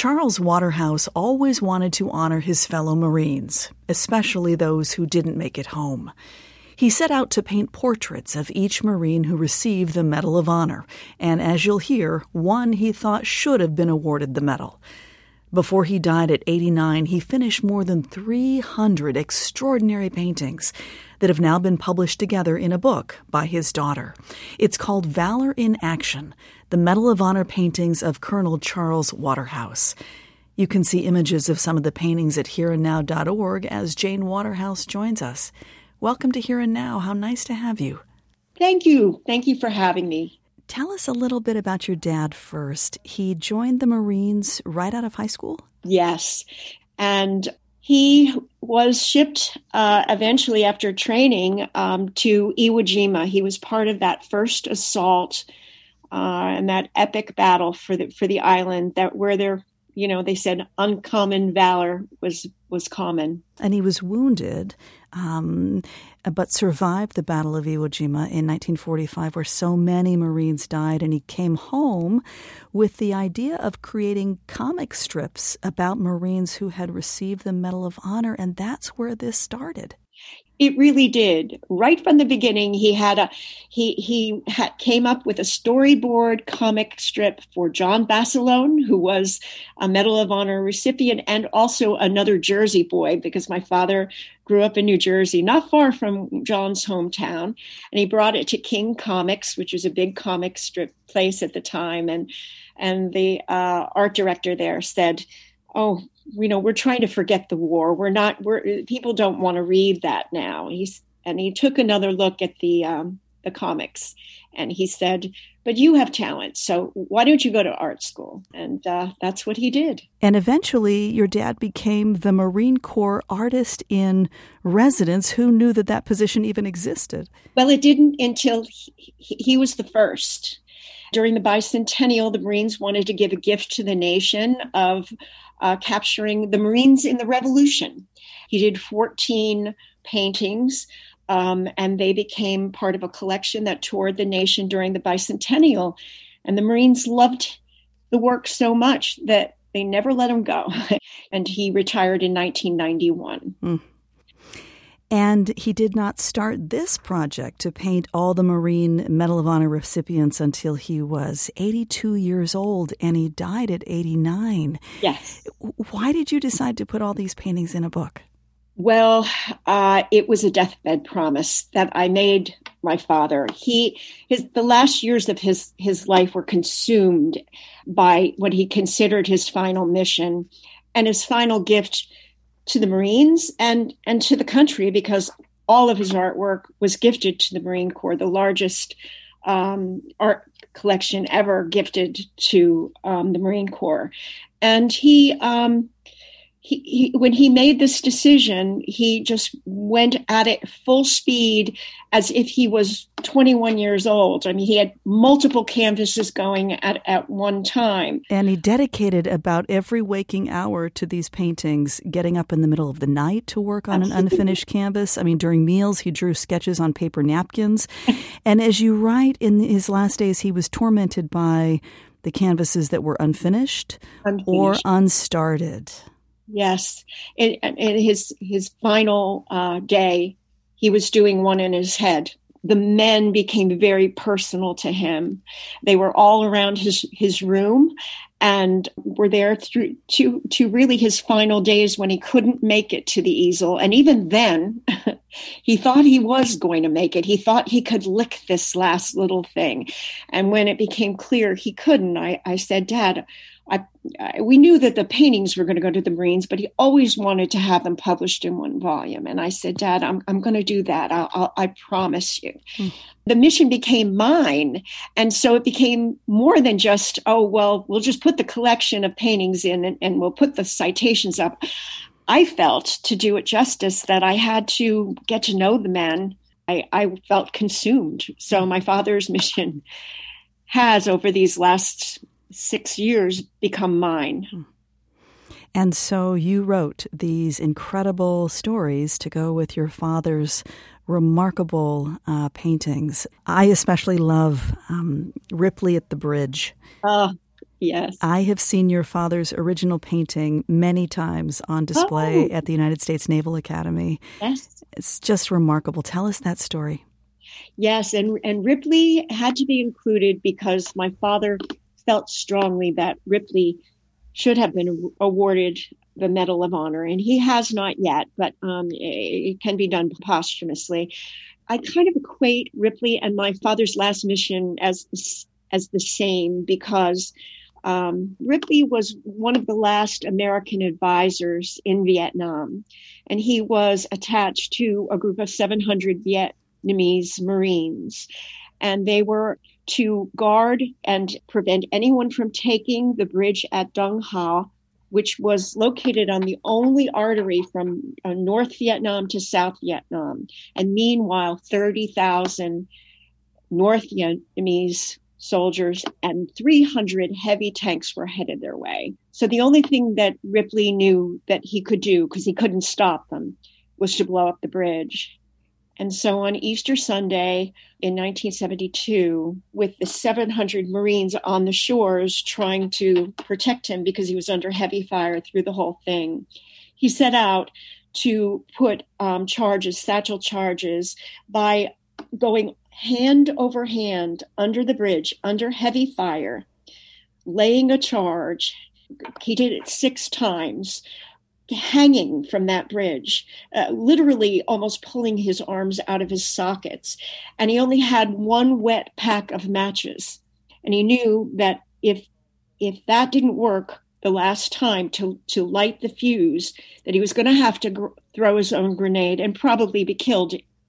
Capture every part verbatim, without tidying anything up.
Charles Waterhouse always wanted to honor his fellow Marines, especially those who didn't make it home. He set out to paint portraits of each Marine who received the Medal of Honor, and as you'll hear, one he thought should have been awarded the medal. Before he died at eighty-nine, he finished more than three hundred extraordinary paintings that have now been published together in a book by his daughter. It's called Valor in Action, the Medal of Honor paintings of Colonel Charles Waterhouse. You can see images of some of the paintings at here and now dot org as Jane Waterhouse joins us. Welcome to Here and Now. How nice to have you. Thank you. Thank you for having me. Tell us a little bit about your dad first. He joined the Marines right out of high school? Yes. And he was shipped uh, eventually after training um, to Iwo Jima. He was part of that first assault uh, and that epic battle for the for the island that where there, you know, they said uncommon valor was was common. And he was wounded, um, but survived the Battle of Iwo Jima in nineteen forty-five, where so many Marines died. And he came home with the idea of creating comic strips about Marines who had received the Medal of Honor. And that's where this started. It really did. Right from the beginning, he had a he he had, came up with a storyboard comic strip for John Basilone, who was a Medal of Honor recipient, and also another Jersey boy, because my father grew up in New Jersey, not far from John's hometown. And he brought it to King Comics, which was a big comic strip place at the time. And and the uh, art director there said, "Oh, you know, we're trying to forget the war. We're not, we're, people don't want to read that now." He's, and he took another look at the, um, the comics and he said, "But you have talent. So why don't you go to art school?" And uh, that's what he did. And eventually your dad became the Marine Corps artist in residence. Who knew that that position even existed? Well, it didn't until he, he was the first. During the bicentennial, the Marines wanted to give a gift to the nation of Uh, capturing the Marines in the Revolution. He did fourteen paintings, um, and they became part of a collection that toured the nation during the bicentennial. And the Marines loved the work so much that they never let him go. And he retired in nineteen ninety-one. Mm. And he did not start this project to paint all the Marine Medal of Honor recipients until he was eighty-two years old, and he died at eighty-nine. Yes. Why did you decide to put all these paintings in a book? Well, uh, it was a deathbed promise that I made my father. He, his, the last years of his, his life were consumed by what he considered his final mission and his final gift to the Marines and, and to the country, because all of his artwork was gifted to the Marine Corps, the largest um, art collection ever gifted to um, the Marine Corps. And he, um, he, he, when he made this decision, he just went at it full speed as if he was twenty-one years old. I mean, he had multiple canvases going at, at one time. And he dedicated about every waking hour to these paintings, getting up in the middle of the night to work on Absolutely. An unfinished canvas. I mean, during meals, he drew sketches on paper napkins. And as you write, in his last days, he was tormented by the canvases that were unfinished, unfinished. or unstarted. Yes. In, in his, his final uh, day, he was doing one in his head. The men became very personal to him. They were all around his, his room and were there through to, to really his final days when he couldn't make it to the easel. And even then, he thought he was going to make it. He thought he could lick this last little thing. And when it became clear he couldn't, I, I said, "Dad, I, I, we knew that the paintings were going to go to the Marines, but he always wanted to have them published in one volume." And I said, "Dad, I'm I'm going to do that. I'll, I'll, I promise you." Mm. The mission became mine. And so it became more than just, oh, well, we'll just put the collection of paintings in and, and we'll put the citations up. I felt, to do it justice, that I had to get to know the men. I, I felt consumed. So my father's mission has, over these last six years, become mine. And so you wrote these incredible stories to go with your father's remarkable uh, paintings. I especially love um, Ripley at the Bridge. Oh, Yes. I have seen your father's original painting many times on display Oh. at the United States Naval Academy. Yes. It's just remarkable. Tell us that story. Yes, and, and Ripley had to be included because my father felt strongly that Ripley should have been awarded the Medal of Honor, and he has not yet, but um, it can be done posthumously. I kind of equate Ripley and my father's last mission as as the same because um, Ripley was one of the last American advisors in Vietnam, and he was attached to a group of seven hundred Vietnamese Marines, and they were to guard and prevent anyone from taking the bridge at Dong Ha, which was located on the only artery from uh, North Vietnam to South Vietnam. And meanwhile, thirty thousand North Vietnamese soldiers and three hundred heavy tanks were headed their way. So the only thing that Ripley knew that he could do, because he couldn't stop them, was to blow up the bridge. And so on Easter Sunday in nineteen seventy-two, with the seven hundred Marines on the shores trying to protect him because he was under heavy fire through the whole thing, he set out to put um, charges, satchel charges, by going hand over hand under the bridge, under heavy fire, laying a charge. He did it six times. Hanging from that bridge, uh, literally almost pulling his arms out of his sockets. And he only had one wet pack of matches. And he knew that if if that didn't work the last time to, to light the fuse, that he was going to have to gr- throw his own grenade and probably be killed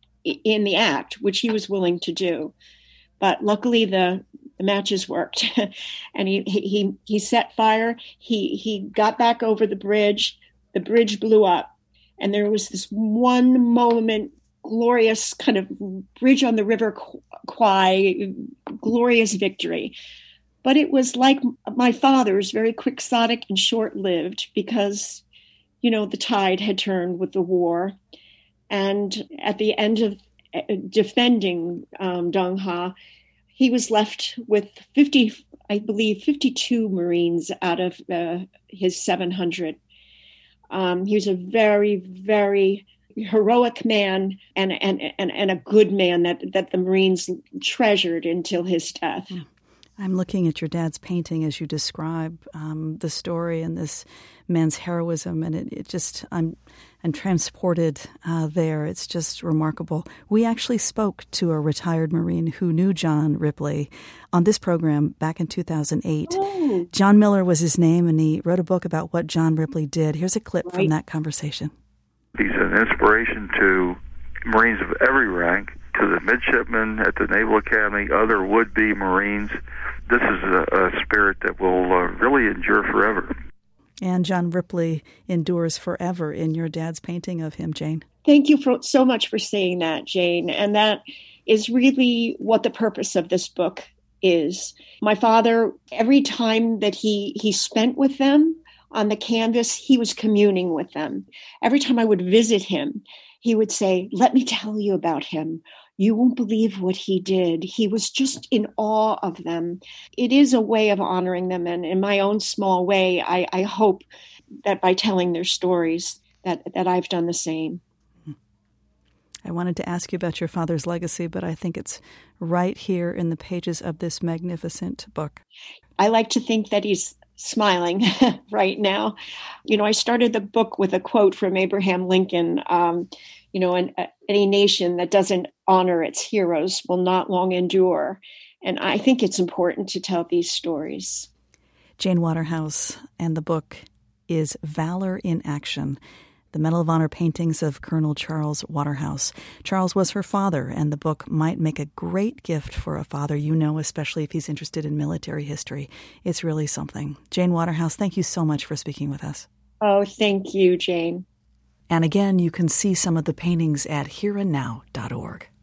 in the act, which he was willing to do. But luckily the The matches worked, and he he he set fire. He he got back over the bridge. The bridge blew up, and there was this one moment, glorious kind of bridge on the River Kwai, glorious victory. But it was like my father's, very quixotic and short-lived because, you know, the tide had turned with the war. And at the end of defending um, Dong Ha, he was left with fifty, I believe, fifty-two Marines out of uh, his seven hundred. Um, he was a very, very heroic man and, and, and, and a good man that, that the Marines treasured until his death. I'm looking at your dad's painting as you describe um, the story and this man's heroism, and it, it just, I'm, I'm transported uh, there. It's just remarkable. We actually spoke to a retired Marine who knew John Ripley on this program back in two thousand eight. Oh. John Miller was his name, and he wrote a book about what John Ripley did. Here's a clip Right. from that conversation. He's an inspiration to Marines of every rank, to the midshipmen at the Naval Academy, other would-be Marines. This is a, a spirit that will uh, really endure forever. And John Ripley endures forever in your dad's painting of him, Jane. Thank you for, so much for saying that, Jane. And that is really what the purpose of this book is. My father, every time that he, he spent with them on the canvas, he was communing with them. Every time I would visit him, he would say, "Let me tell you about him. You won't believe what he did." He was just in awe of them. It is a way of honoring them. And in my own small way, I, I hope that by telling their stories that, that I've done the same. I wanted to ask you about your father's legacy, but I think it's right here in the pages of this magnificent book. I like to think that he's smiling right now. You know, I started the book with a quote from Abraham Lincoln, um, you know, an, uh, any nation that doesn't honor its heroes will not long endure. And I think it's important to tell these stories. Jane Waterhouse, and the book is Valor in Action, the Medal of Honor paintings of Colonel Charles Waterhouse. Charles was her father, and the book might make a great gift for a father, you know, especially if he's interested in military history. It's really something. Jane Waterhouse, thank you so much for speaking with us. Oh, thank you, Jane. And again, you can see some of the paintings at here and now dot org.